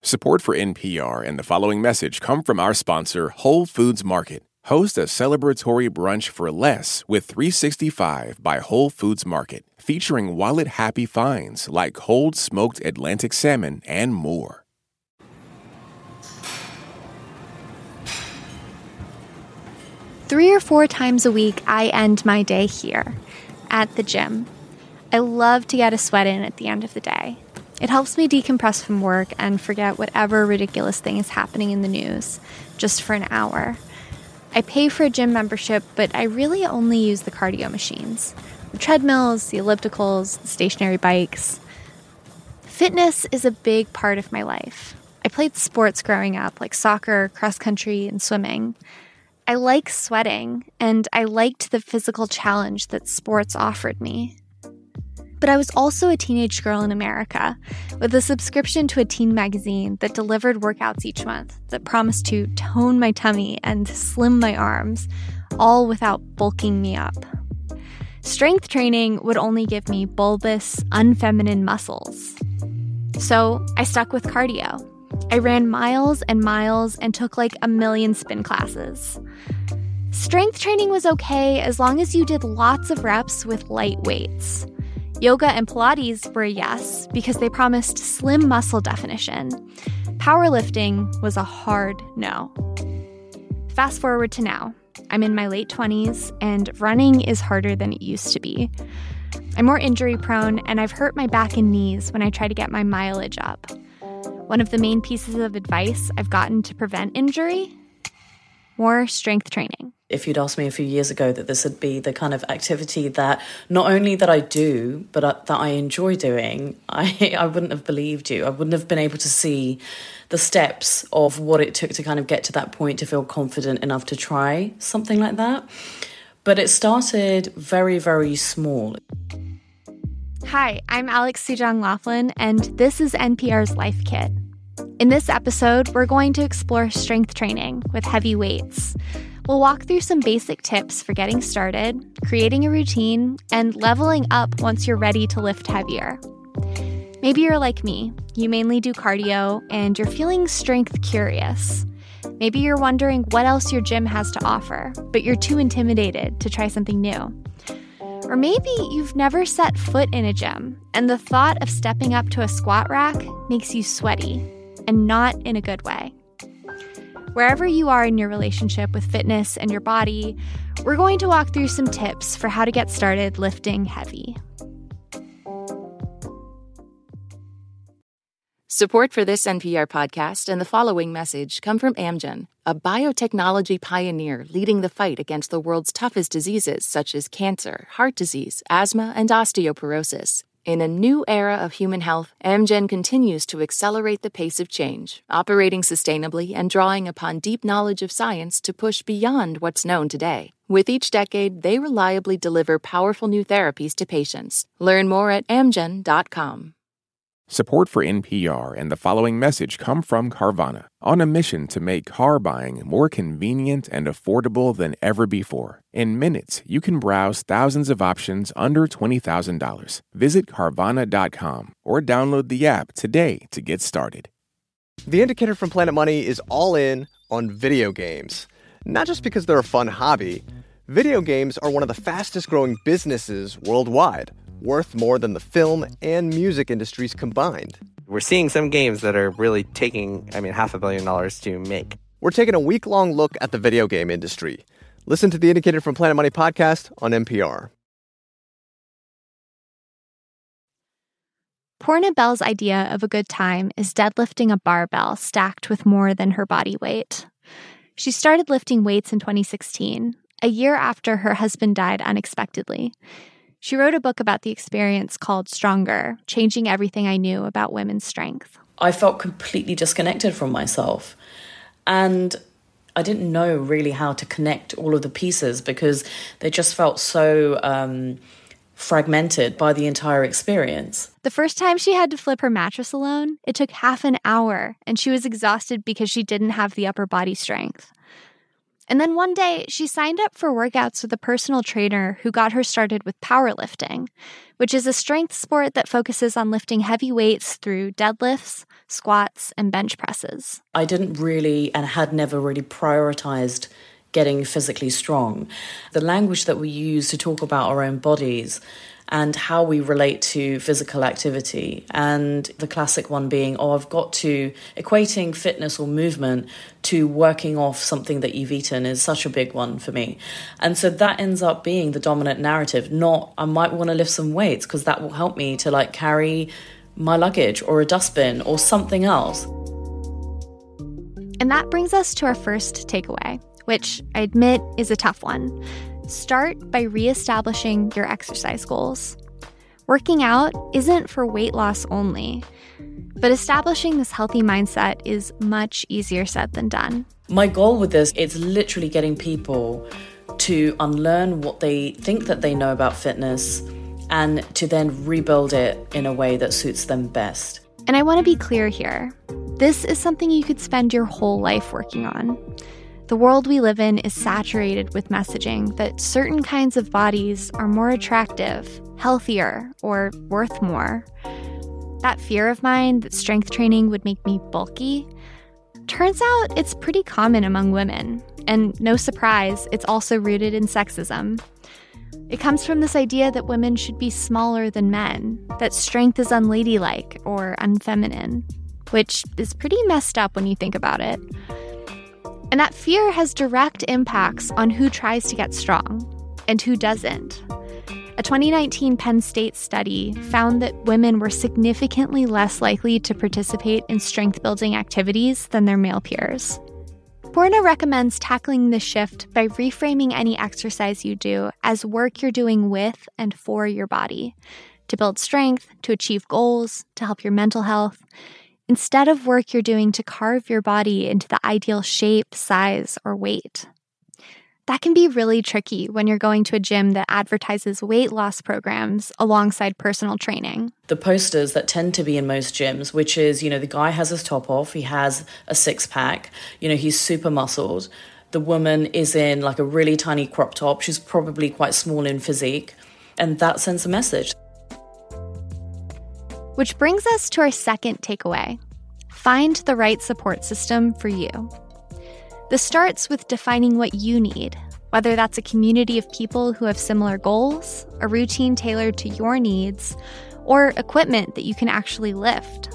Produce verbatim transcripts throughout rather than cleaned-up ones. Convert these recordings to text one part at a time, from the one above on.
Support for N P R and the following message come from our sponsor, Whole Foods Market. Host a celebratory brunch for less with three sixty-five by Whole Foods Market, featuring wallet-happy finds like cold smoked Atlantic salmon and more. Three or four times a week, I end my day here, at the gym. I love to get a sweat in at the end of the day. It helps me decompress from work and forget whatever ridiculous thing is happening in the news, just for an hour. I pay for a gym membership, but I really only use the cardio machines. The treadmills, the ellipticals, the stationary bikes. Fitness is a big part of my life. I played sports growing up, like soccer, cross country, and swimming. I like sweating, and I liked the physical challenge that sports offered me. But I was also a teenage girl in America, with a subscription to a teen magazine that delivered workouts each month that promised to tone my tummy and slim my arms, all without bulking me up. Strength training would only give me bulbous, unfeminine muscles. So I stuck with cardio. I ran miles and miles and took like a million spin classes. Strength training was okay as long as you did lots of reps with light weights. Yoga and Pilates were a yes because they promised slim muscle definition. Powerlifting was a hard no. Fast forward to now. I'm in my late twenties, and running is harder than it used to be. I'm more injury prone, and I've hurt my back and knees when I try to get my mileage up. One of the main pieces of advice I've gotten to prevent injury? More strength training. If you'd asked me a few years ago that this would be the kind of activity that not only that I do, but uh, that I enjoy doing, I, I wouldn't have believed you. I wouldn't have been able to see the steps of what it took to kind of get to that point to feel confident enough to try something like that. But it started very, very small. Hi, I'm Alex Sujong Laughlin, and this is N P R's Life Kit. In this episode, we're going to explore strength training with heavy weights. We'll walk through some basic tips for getting started, creating a routine, and leveling up once you're ready to lift heavier. Maybe you're like me. You mainly do cardio, and you're feeling strength curious. Maybe you're wondering what else your gym has to offer, but you're too intimidated to try something new. Or maybe you've never set foot in a gym, and the thought of stepping up to a squat rack makes you sweaty, and not in a good way. Wherever you are in your relationship with fitness and your body, we're going to walk through some tips for how to get started lifting heavy. Support for this N P R podcast and the following message come from Amgen, a biotechnology pioneer leading the fight against the world's toughest diseases such as cancer, heart disease, asthma, and osteoporosis. In a new era of human health, Amgen continues to accelerate the pace of change, operating sustainably and drawing upon deep knowledge of science to push beyond what's known today. With each decade, they reliably deliver powerful new therapies to patients. Learn more at amgen dot com. Support for N P R and the following message come from Carvana, on a mission to make car buying more convenient and affordable than ever before. In minutes, you can browse thousands of options under twenty thousand dollars. Visit Carvana dot com or download the app today to get started. The Indicator from Planet Money is all in on video games. Not just because they're a fun hobby. Video games are one of the fastest growing businesses worldwide, worth more than the film and music industries combined. We're seeing some games that are really taking, I mean, half a billion dollars to make. We're taking a week-long look at the video game industry. Listen to the Indicator from Planet Money podcast on N P R. Porna Bell's idea of a good time is deadlifting a barbell stacked with more than her body weight. She started lifting weights in twenty sixteen, a year after her husband died unexpectedly. She wrote a book about the experience called Stronger, Changing Everything I Knew About Women's Strength. I felt completely disconnected from myself. And I didn't know really how to connect all of the pieces because they just felt so um, fragmented by the entire experience. The first time she had to flip her mattress alone, it took half an hour, and she was exhausted because she didn't have the upper body strength. And then one day, she signed up for workouts with a personal trainer who got her started with powerlifting, which is a strength sport that focuses on lifting heavy weights through deadlifts, squats, and bench presses. I didn't really and had never really prioritized getting physically strong. The language that we use to talk about our own bodies and how we relate to physical activity, and the classic one being, oh, I've got to, equating fitness or movement to working off something that you've eaten is such a big one for me. And so that ends up being the dominant narrative, not I might want to lift some weights because that will help me to like carry my luggage or a dustbin or something else. And that brings us to our first takeaway, which I admit is a tough one. Start by reestablishing your exercise goals. Working out isn't for weight loss only, but establishing this healthy mindset is much easier said than done. My goal with this is literally getting people to unlearn what they think that they know about fitness and to then rebuild it in a way that suits them best. And I want to be clear here. This is something you could spend your whole life working on. The world we live in is saturated with messaging that certain kinds of bodies are more attractive, healthier, or worth more. That fear of mine that strength training would make me bulky, turns out it's pretty common among women. And no surprise, it's also rooted in sexism. It comes from this idea that women should be smaller than men, that strength is unladylike or unfeminine, which is pretty messed up when you think about it. And that fear has direct impacts on who tries to get strong and who doesn't. A twenty nineteen Penn State study found that women were significantly less likely to participate in strength-building activities than their male peers. Poorna recommends tackling this shift by reframing any exercise you do as work you're doing with and for your body, to build strength, to achieve goals, to help your mental health, instead of work you're doing to carve your body into the ideal shape, size, or weight. That can be really tricky when you're going to a gym that advertises weight loss programs alongside personal training. The posters that tend to be in most gyms, which is, you know, the guy has his top off, he has a six pack, you know, he's super muscled. The woman is in like a really tiny crop top. She's probably quite small in physique. And that sends a message. Which brings us to our second takeaway. Find the right support system for you. This starts with defining what you need, whether that's a community of people who have similar goals, a routine tailored to your needs, or equipment that you can actually lift.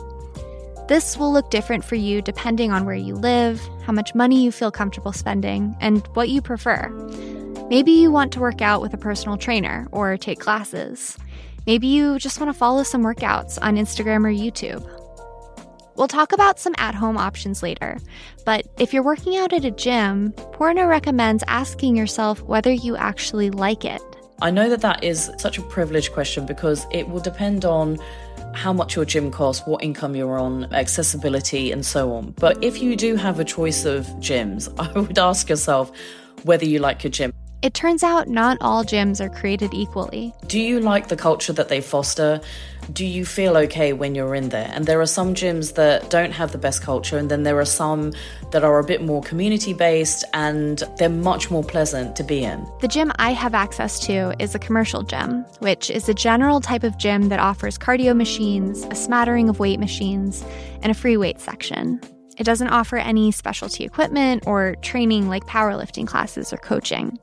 This will look different for you depending on where you live, how much money you feel comfortable spending, and what you prefer. Maybe you want to work out with a personal trainer or take classes. Maybe you just want to follow some workouts on Instagram or YouTube. We'll talk about some at-home options later, but if you're working out at a gym, Poorna recommends asking yourself whether you actually like it. I know that that is such a privileged question because it will depend on how much your gym costs, what income you're on, accessibility, and so on. But if you do have a choice of gyms, I would ask yourself whether you like your gym. It turns out not all gyms are created equally. Do you like the culture that they foster? Do you feel okay when you're in there? And there are some gyms that don't have the best culture, and then there are some that are a bit more community-based, and they're much more pleasant to be in. The gym I have access to is a commercial gym, which is a general type of gym that offers cardio machines, a smattering of weight machines, and a free weight section. It doesn't offer any specialty equipment or training like powerlifting classes or coaching.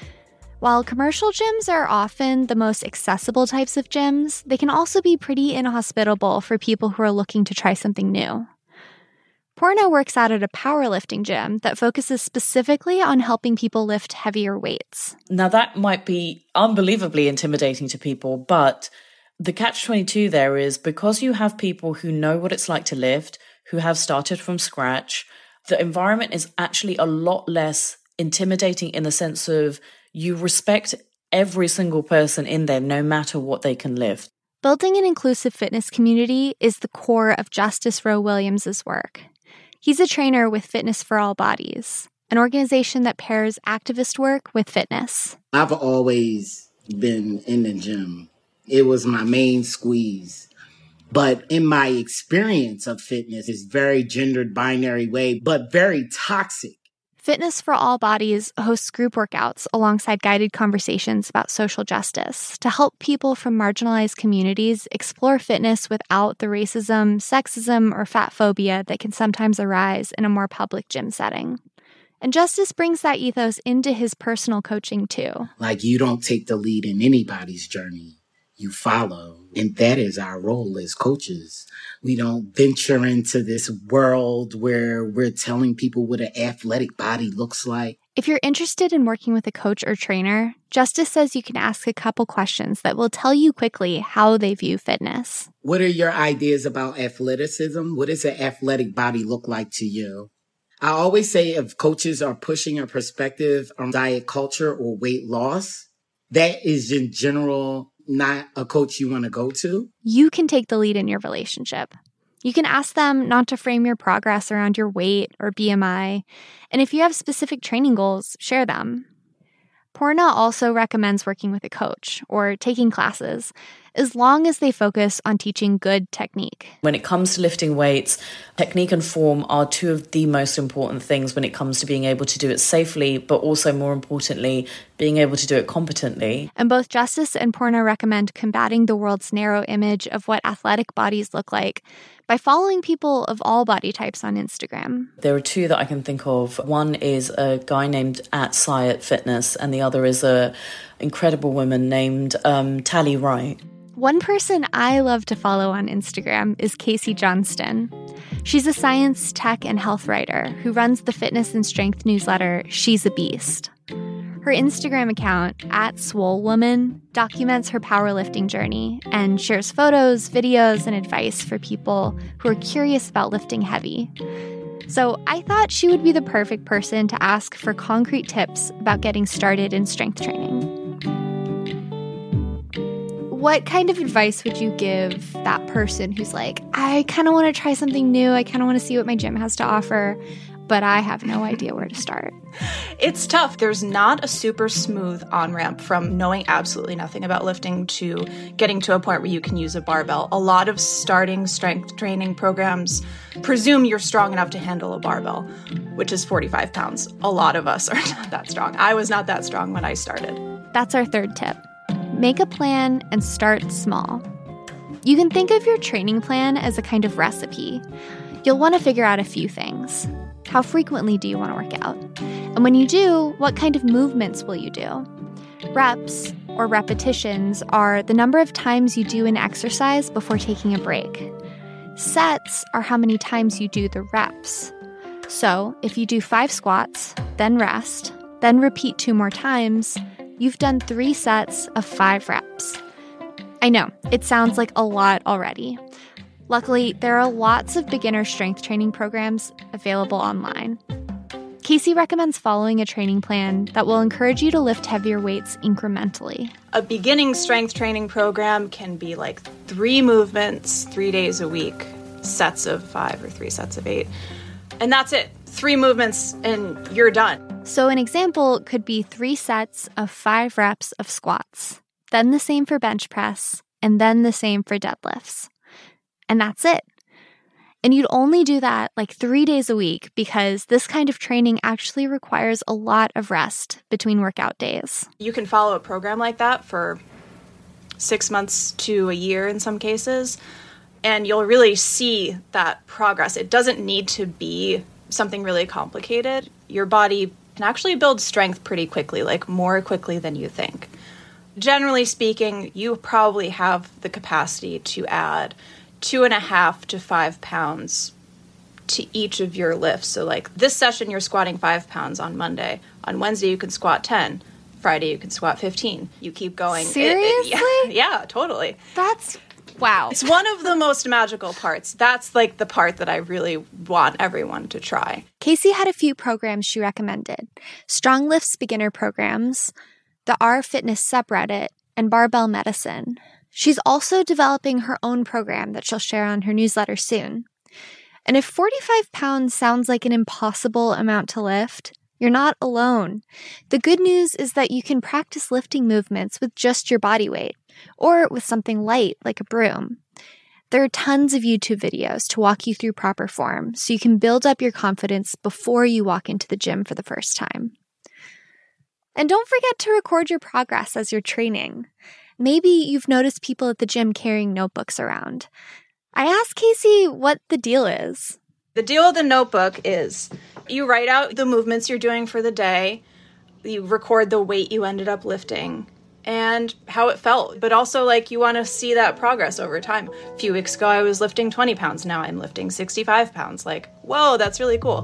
While commercial gyms are often the most accessible types of gyms, they can also be pretty inhospitable for people who are looking to try something new. Poorna works out at a powerlifting gym that focuses specifically on helping people lift heavier weights. Now that might be unbelievably intimidating to people, but the catch twenty-two there is because you have people who know what it's like to lift, who have started from scratch, the environment is actually a lot less intimidating in the sense of you respect every single person in there, no matter what they can lift. Building an inclusive fitness community is the core of Justice Rowe Williams' work. He's a trainer with Fitness for All Bodies, an organization that pairs activist work with fitness. I've always been in the gym. It was my main squeeze. But in my experience of fitness, it's very gendered binary way, but very toxic. Fitness for All Bodies hosts group workouts alongside guided conversations about social justice to help people from marginalized communities explore fitness without the racism, sexism, or fat phobia that can sometimes arise in a more public gym setting. And Justice brings that ethos into his personal coaching too. Like, you don't take the lead in anybody's journey. You follow. And that is our role as coaches. We don't venture into this world where we're telling people what an athletic body looks like. If you're interested in working with a coach or trainer, Justice says you can ask a couple questions that will tell you quickly how they view fitness. What are your ideas about athleticism? What does an athletic body look like to you? I always say if coaches are pushing a perspective on diet culture or weight loss, that is in general not a coach you want to go to. You can take the lead in your relationship. You can ask them not to frame your progress around your weight or B M I. And if you have specific training goals, share them. Poorna also recommends working with a coach or taking classes, as long as they focus on teaching good technique. When it comes to lifting weights, technique and form are two of the most important things when it comes to being able to do it safely, but also more importantly, being able to do it competently. And both Justice and Poorna recommend combating the world's narrow image of what athletic bodies look like by following people of all body types on Instagram. There are two that I can think of. One is a guy named at Syat Fitness, and the other is a incredible woman named um, Tally Wright. One person I love to follow on Instagram is Casey Johnston. She's a science, tech, and health writer who runs the fitness and strength newsletter She's a Beast. Her Instagram account, at swolewoman, documents her powerlifting journey and shares photos, videos, and advice for people who are curious about lifting heavy. So I thought she would be the perfect person to ask for concrete tips about getting started in strength training. What kind of advice would you give that person who's like, I kind of want to try something new, I kind of want to see what my gym has to offer, but I have no idea where to start? It's tough. There's not a super smooth on-ramp from knowing absolutely nothing about lifting to getting to a point where you can use a barbell. A lot of starting strength training programs presume you're strong enough to handle a barbell, which is forty-five pounds. A lot of us are not that strong. I was not that strong when I started. That's our third tip. Make a plan and start small. You can think of your training plan as a kind of recipe. You'll want to figure out a few things. How frequently do you want to work out? And when you do, what kind of movements will you do? Reps, or repetitions, are the number of times you do an exercise before taking a break. Sets are how many times you do the reps. So if you do five squats, then rest, then repeat two more times, you've done three sets of five reps. I know, it sounds like a lot already. Luckily, there are lots of beginner strength training programs available online. Casey recommends following a training plan that will encourage you to lift heavier weights incrementally. A beginning strength training program can be like three movements, three days a week, sets of five or three sets of eight. And that's it. Three movements and you're done. So an example could be three sets of five reps of squats, then the same for bench press, and then the same for deadlifts. And that's it. And you'd only do that like three days a week because this kind of training actually requires a lot of rest between workout days. You can follow a program like that for six months to a year in some cases, and you'll really see that progress. It doesn't need to be something really complicated. Your body can actually build strength pretty quickly, like more quickly than you think. Generally speaking, you probably have the capacity to add two and a half to five pounds to each of your lifts. So like this session, you're squatting five pounds on Monday. On Wednesday, you can squat ten. Friday, you can squat fifteen. You keep going. Seriously? It, it, yeah, yeah, totally. That's, wow. It's one of the most magical parts. That's like the part that I really want everyone to try. Casey had a few programs she recommended. Strong Lifts beginner programs, the R Fitness subreddit, and Barbell Medicine. She's also developing her own program that she'll share on her newsletter soon. And if forty-five pounds sounds like an impossible amount to lift, you're not alone. The good news is that you can practice lifting movements with just your body weight, or with something light like a broom. There are tons of YouTube videos to walk you through proper form so you can build up your confidence before you walk into the gym for the first time. And don't forget to record your progress as you're training. Maybe you've noticed people at the gym carrying notebooks around. I asked Casey what the deal is. The deal with the notebook is you write out the movements you're doing for the day, you record the weight you ended up lifting, and how it felt. But also, like, you want to see that progress over time. A few weeks ago, I was lifting twenty pounds. Now I'm lifting sixty-five pounds. Like, whoa, that's really cool.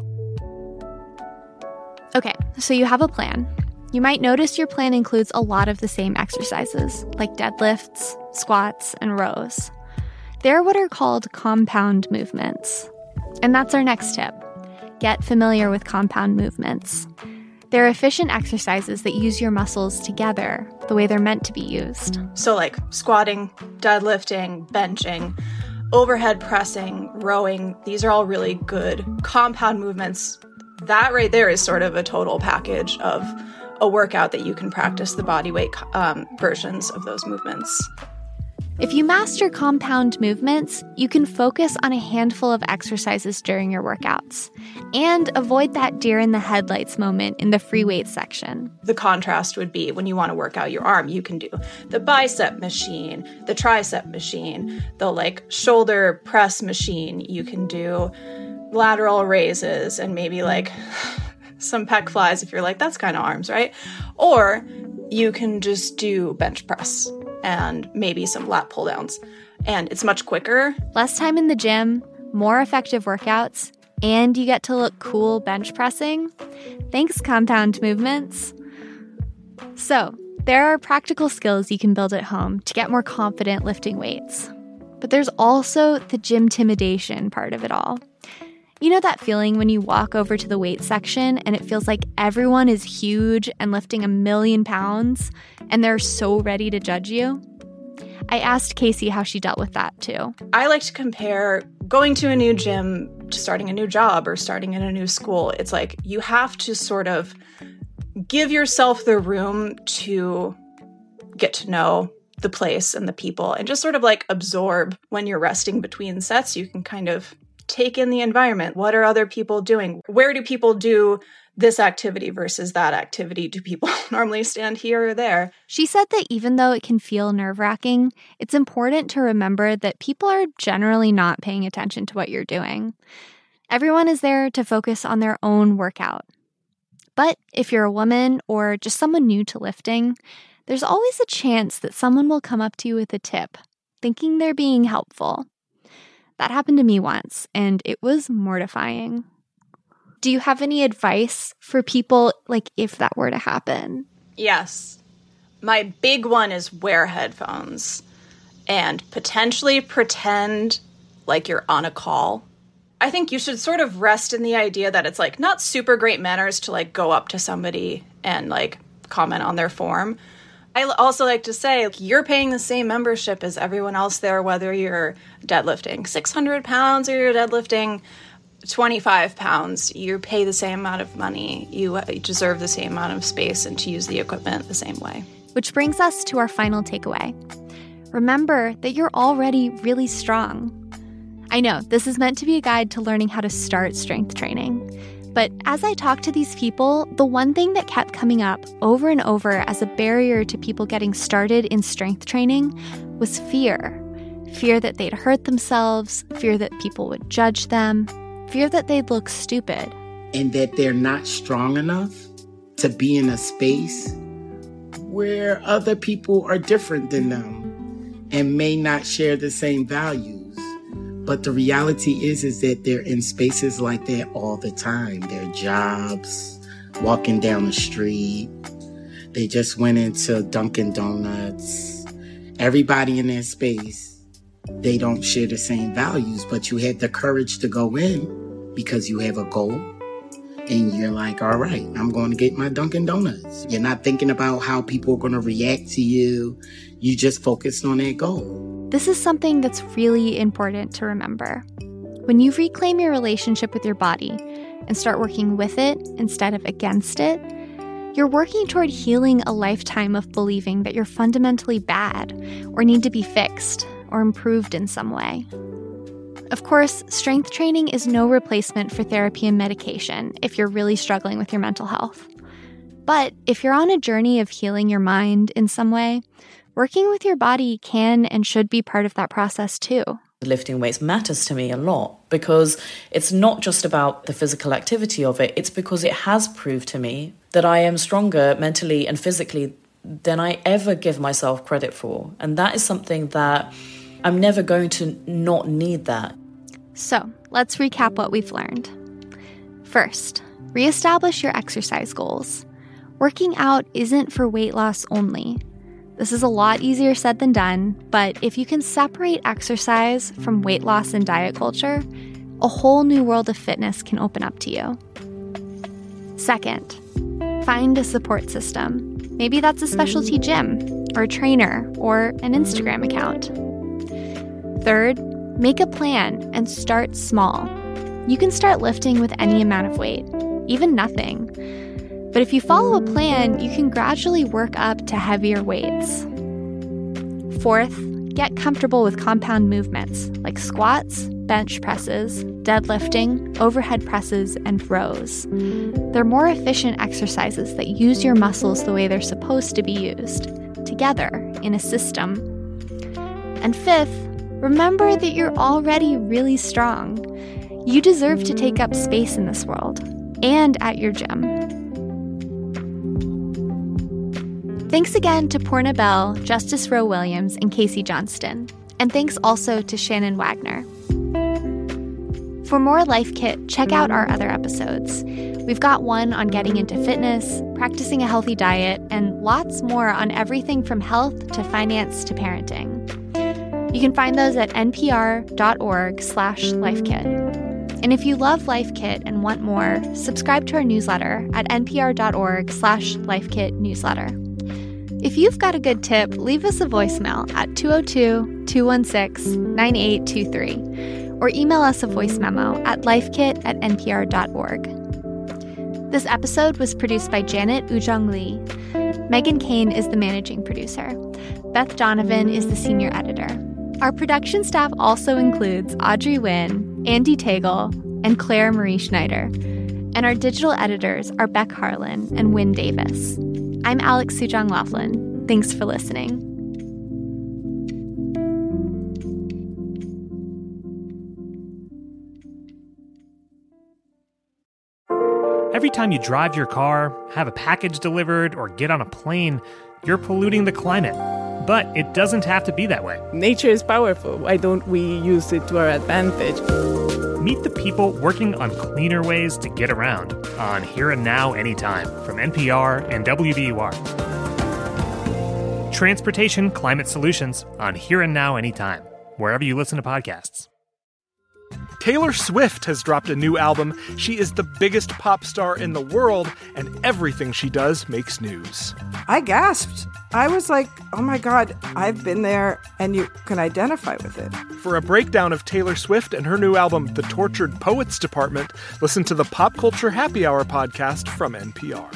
Okay, so you have a plan. You might notice your plan includes a lot of the same exercises, like deadlifts, squats, and rows. They're what are called compound movements. And that's our next tip. Get familiar with compound movements. They're efficient exercises that use your muscles together the way they're meant to be used. So like squatting, deadlifting, benching, overhead pressing, rowing, these are all really good compound movements. That right there is sort of a total package of a workout that you can practice the body weight um, versions of those movements. If you master compound movements, you can focus on a handful of exercises during your workouts and avoid that deer in the headlights moment in the free weight section. The contrast would be when you want to work out your arm, you can do the bicep machine, the tricep machine, the like shoulder press machine. You can do lateral raises and maybe like some pec flies if you're like, that's kind of arms, right? Or you can just do bench press and maybe some lat pull downs. And it's much quicker. Less time in the gym, more effective workouts, and you get to look cool bench pressing. Thanks, compound movements. So, there are practical skills you can build at home to get more confident lifting weights. But there's also the gym-timidation part of it all. You know that feeling when you walk over to the weight section and it feels like everyone is huge and lifting a million pounds and they're so ready to judge you? I asked Casey how she dealt with that too. I like to compare going to a new gym to starting a new job or starting in a new school. It's like you have to sort of give yourself the room to get to know the place and the people and just sort of like absorb when you're resting between sets. You can kind of take in the environment. What are other people doing? Where do people do this activity versus that activity? Do people normally stand here or there? She said that even though it can feel nerve-wracking, it's important to remember that people are generally not paying attention to what you're doing. Everyone is there to focus on their own workout. But if you're a woman or just someone new to lifting, there's always a chance that someone will come up to you with a tip, thinking they're being helpful. That happened to me once, and it was mortifying. Do you have any advice for people, like, if that were to happen? Yes. My big one is wear headphones and potentially pretend like you're on a call. I think you should sort of rest in the idea that it's, like, not super great manners to, like, go up to somebody and, like, comment on their form. I also like to say, like, you're paying the same membership as everyone else there, whether you're deadlifting six hundred pounds or you're deadlifting twenty-five pounds. You pay the same amount of money. You deserve the same amount of space and to use the equipment the same way. Which brings us to our final takeaway. Remember that you're already really strong. I know this is meant to be a guide to learning how to start strength training. But as I talked to these people, the one thing that kept coming up over and over as a barrier to people getting started in strength training was fear. Fear that they'd hurt themselves, fear that people would judge them, fear that they'd look stupid. And that they're not strong enough to be in a space where other people are different than them and may not share the same values. But the reality is, is that they're in spaces like that all the time. Their jobs, walking down the street. They just went into Dunkin' Donuts. Everybody in that space, they don't share the same values, but you had the courage to go in because you have a goal. And you're like, all right, I'm going to get my Dunkin' Donuts. You're not thinking about how people are going to react to you. You just focused on that goal. This is something that's really important to remember. When you reclaim your relationship with your body and start working with it instead of against it, you're working toward healing a lifetime of believing that you're fundamentally bad or need to be fixed, or improved in some way. Of course, strength training is no replacement for therapy and medication if you're really struggling with your mental health. But if you're on a journey of healing your mind in some way, working with your body can and should be part of that process too. Lifting weights matters to me a lot because it's not just about the physical activity of it, it's because it has proved to me that I am stronger mentally and physically than I ever give myself credit for. And that is something that I'm never going to not need that. So let's recap what we've learned. First, reestablish your exercise goals. Working out isn't for weight loss only. This is a lot easier said than done, but if you can separate exercise from weight loss and diet culture, a whole new world of fitness can open up to you. Second, find a support system. Maybe that's a specialty gym, or a trainer, or an Instagram account. Third, make a plan and start small. You can start lifting with any amount of weight, even nothing. But if you follow a plan, you can gradually work up to heavier weights. Fourth, get comfortable with compound movements like squats, bench presses, deadlifting, overhead presses, and rows. They're more efficient exercises that use your muscles the way they're supposed to be used, together in a system. And fifth, remember that you're already really strong. You deserve to take up space in this world and at your gym. Thanks again to Poorna Bell, Justice Roe Williams, and Casey Johnston. And thanks also to Shannon Wagner. For more Life Kit, check out our other episodes. We've got one on getting into fitness, practicing a healthy diet, and lots more on everything from health to finance to parenting. You can find those at npr.org slash lifekit. And if you love Life Kit and want more, subscribe to our newsletter at npr.org slash lifekit newsletter. If you've got a good tip, leave us a voicemail at two oh two, two one six, nine eight two three or email us a voice memo at lifekit at npr.org. This episode was produced by Janet Ujong Lee. Megan Kane is the managing producer. Beth Donovan is the senior editor. Our production staff also includes Audrey Wynn, Andy Tagle, and Claire Marie Schneider. And our digital editors are Beck Harlan and Wynn Davis. I'm Alex Sujong Laughlin. Thanks for listening. Every time you drive your car, have a package delivered, or get on a plane, you're polluting the climate. But it doesn't have to be that way. Nature is powerful. Why don't we use it to our advantage? Meet the people working on cleaner ways to get around on Here and Now Anytime from N P R and W B U R. Transportation Climate Solutions on Here and Now Anytime, wherever you listen to podcasts. Taylor Swift has dropped a new album. She is the biggest pop star in the world, and everything she does makes news. I gasped. I was like, oh my God, I've been there, and you can identify with it. For a breakdown of Taylor Swift and her new album, The Tortured Poets Department, listen to the Pop Culture Happy Hour podcast from N P R.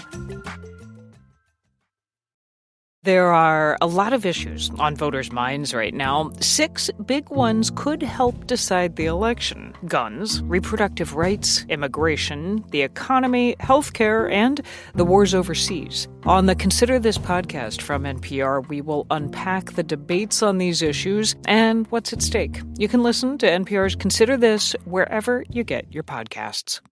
There are a lot of issues on voters' minds right now. Six big ones could help decide the election: guns, reproductive rights, immigration, the economy, healthcare, and the wars overseas. On the Consider This podcast from N P R, we will unpack the debates on these issues and what's at stake. You can listen to N P R's Consider This wherever you get your podcasts.